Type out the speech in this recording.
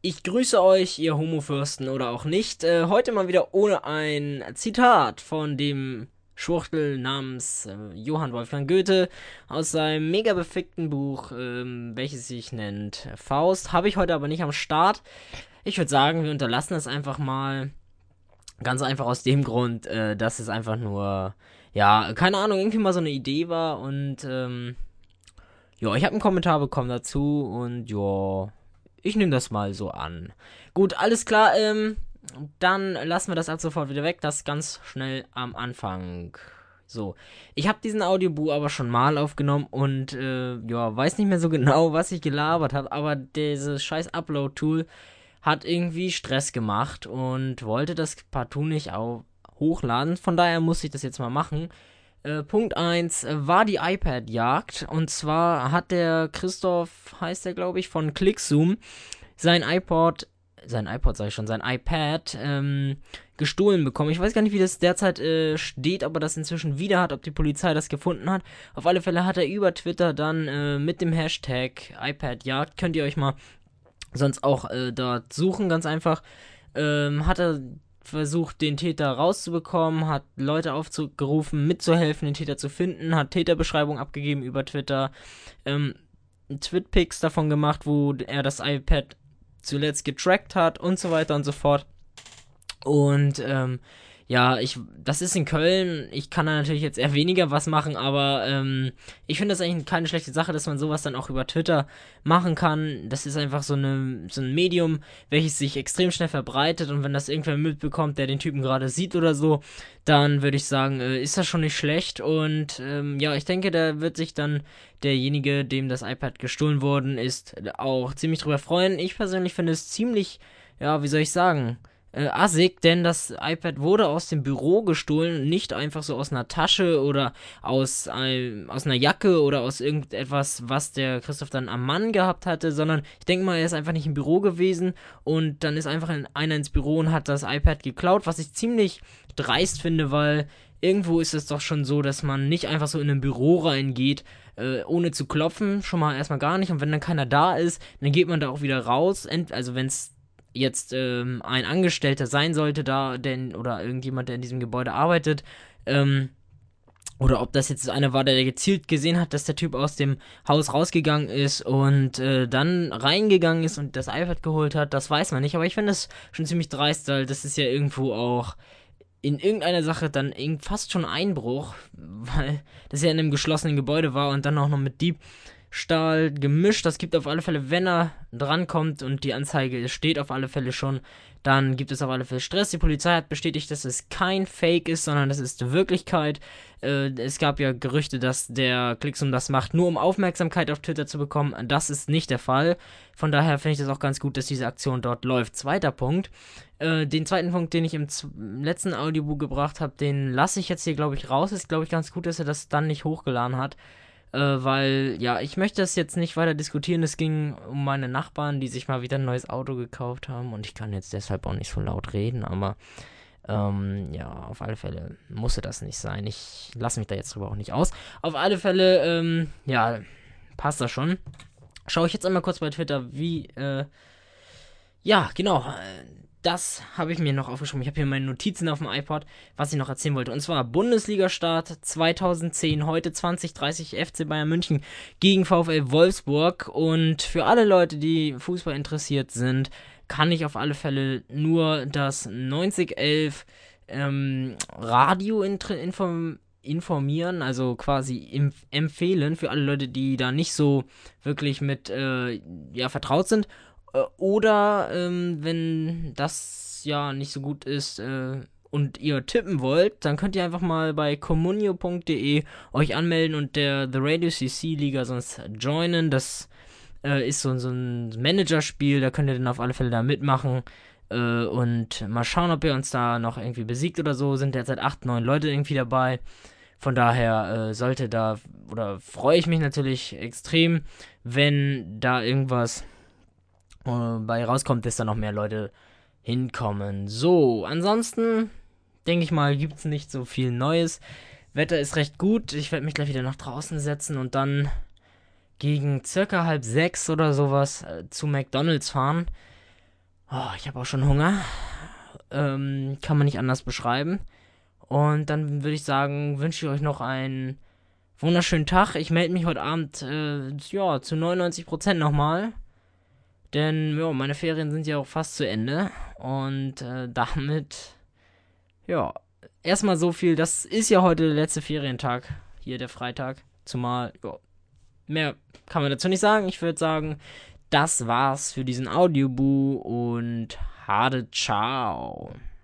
Ich grüße euch, ihr Homofürsten oder auch nicht. Heute mal wieder ohne ein Zitat von dem Schwuchtel namens Johann Wolfgang Goethe aus seinem mega befickten Buch, welches sich nennt Faust. Habe ich heute aber nicht am Start. Ich würde sagen, wir unterlassen es einfach mal. Ganz einfach aus dem Grund, dass es einfach nur, ja, keine Ahnung, irgendwie mal so eine Idee war und ja, ich habe einen Kommentar bekommen dazu und ja, ich nehme das mal so an. Gut, alles klar, dann lassen wir das ab sofort wieder weg, das ganz schnell am Anfang. So, ich habe diesen Audiobook aber schon mal aufgenommen und ja, weiß nicht mehr so genau, was ich gelabert habe, aber dieses scheiß Upload-Tool hat irgendwie Stress gemacht und wollte das partout nicht auch hochladen. Von daher muss ich das jetzt mal machen. Punkt eins war die iPad-Jagd. Und zwar hat der Christoph, heißt der glaube ich, von ClickZoom sein iPad gestohlen bekommen. Ich weiß gar nicht, wie das derzeit steht, ob er das inzwischen wieder hat, ob die Polizei das gefunden hat. Auf alle Fälle hat er über Twitter dann mit dem Hashtag iPad-Jagd, könnt ihr euch mal sonst auch dort suchen, ganz einfach, hat er versucht, den Täter rauszubekommen, hat Leute aufgerufen, mitzuhelfen, den Täter zu finden, hat Täterbeschreibung abgegeben über Twitter, Twitpics davon gemacht, wo er das iPad zuletzt getrackt hat und so weiter und so fort. Und ja, das ist in Köln. Ich kann da natürlich jetzt eher weniger was machen, aber ich finde das eigentlich keine schlechte Sache, dass man sowas dann auch über Twitter machen kann. Das ist einfach so ein Medium, welches sich extrem schnell verbreitet und wenn das irgendwer mitbekommt, der den Typen gerade sieht oder so, dann würde ich sagen, ist das schon nicht schlecht und ja, ich denke, da wird sich dann derjenige, dem das iPad gestohlen worden ist, auch ziemlich drüber freuen. Ich persönlich finde es ziemlich, ja, wie soll ich sagen, assig, denn das iPad wurde aus dem Büro gestohlen, nicht einfach so aus einer Tasche oder aus einer Jacke oder aus irgendetwas, was der Christoph dann am Mann gehabt hatte, sondern ich denke mal, er ist einfach nicht im Büro gewesen und dann ist einfach einer ins Büro und hat das iPad geklaut, was ich ziemlich dreist finde, weil irgendwo ist es doch schon so, dass man nicht einfach so in ein Büro reingeht, ohne zu klopfen, schon mal erstmal gar nicht. Und wenn dann keiner da ist, dann geht man da auch wieder raus. Also wenn es jetzt ein Angestellter sein sollte da, denn, oder irgendjemand, der in diesem Gebäude arbeitet, oder ob das jetzt einer war, der gezielt gesehen hat, dass der Typ aus dem Haus rausgegangen ist und dann reingegangen ist und das iPad geholt hat, das weiß man nicht. Aber ich finde das schon ziemlich dreist, weil das ist ja irgendwo auch in irgendeiner Sache dann fast schon Einbruch, weil das ja in einem geschlossenen Gebäude war und dann auch noch mit Diebstahl gemischt. Das gibt auf alle Fälle, wenn er drankommt und die Anzeige steht auf alle Fälle schon, dann gibt es auf alle Fälle Stress. Die Polizei hat bestätigt, dass es kein Fake ist, sondern das ist Wirklichkeit. Es gab ja Gerüchte, dass der Klicksum das macht, nur um Aufmerksamkeit auf Twitter zu bekommen. Das ist nicht der Fall. Von daher finde ich das auch ganz gut, dass diese Aktion dort läuft. Zweiter Punkt. Den zweiten Punkt, den ich im letzten Audiobook gebracht habe, den lasse ich jetzt hier, glaube ich, raus. Ist, glaube ich, ganz gut, dass er das dann nicht hochgeladen hat. Weil, ja, ich möchte das jetzt nicht weiter diskutieren. Es ging um meine Nachbarn, die sich mal wieder ein neues Auto gekauft haben. Und ich kann jetzt deshalb auch nicht so laut reden, aber ja, auf alle Fälle musste das nicht sein. Ich lasse mich da jetzt drüber auch nicht aus. Auf alle Fälle, ja, passt das schon. Schaue ich jetzt einmal kurz bei Twitter, ja, genau. Das habe ich mir noch aufgeschrieben. Ich habe hier meine Notizen auf dem iPod, was ich noch erzählen wollte. Und zwar Bundesliga-Start 2010, heute 20:30 FC Bayern München gegen VfL Wolfsburg. Und für alle Leute, die Fußball interessiert sind, kann ich auf alle Fälle nur das 9011 Radio informieren, also quasi empfehlen für alle Leute, die da nicht so wirklich mit ja, vertraut sind. Oder wenn das ja nicht so gut ist und ihr tippen wollt, dann könnt ihr einfach mal bei communio.de euch anmelden und der The Radio CC Liga sonst joinen. Das ist so ein Managerspiel, da könnt ihr dann auf alle Fälle da mitmachen. Und mal schauen, ob ihr uns da noch irgendwie besiegt oder so. Sind derzeit 8, 9 Leute irgendwie dabei. Von daher freue ich mich natürlich extrem, wenn da irgendwas bei rauskommt, dass da noch mehr Leute hinkommen. So, ansonsten denke ich mal, gibt es nicht so viel Neues. Wetter ist recht gut. Ich werde mich gleich wieder nach draußen setzen und dann gegen circa 5:30 oder sowas zu McDonald's fahren. Oh, ich habe auch schon Hunger. Kann man nicht anders beschreiben. Und dann würde ich sagen, wünsche ich euch noch einen wunderschönen Tag. Ich melde mich heute Abend, ja, zu 99% nochmal. Denn, ja, meine Ferien sind ja auch fast zu Ende. Und damit, ja, erstmal so viel. Das ist ja heute der letzte Ferientag. Hier der Freitag. Zumal, ja, mehr kann man dazu nicht sagen. Ich würde sagen, das war's für diesen Audioboo und Hade ciao.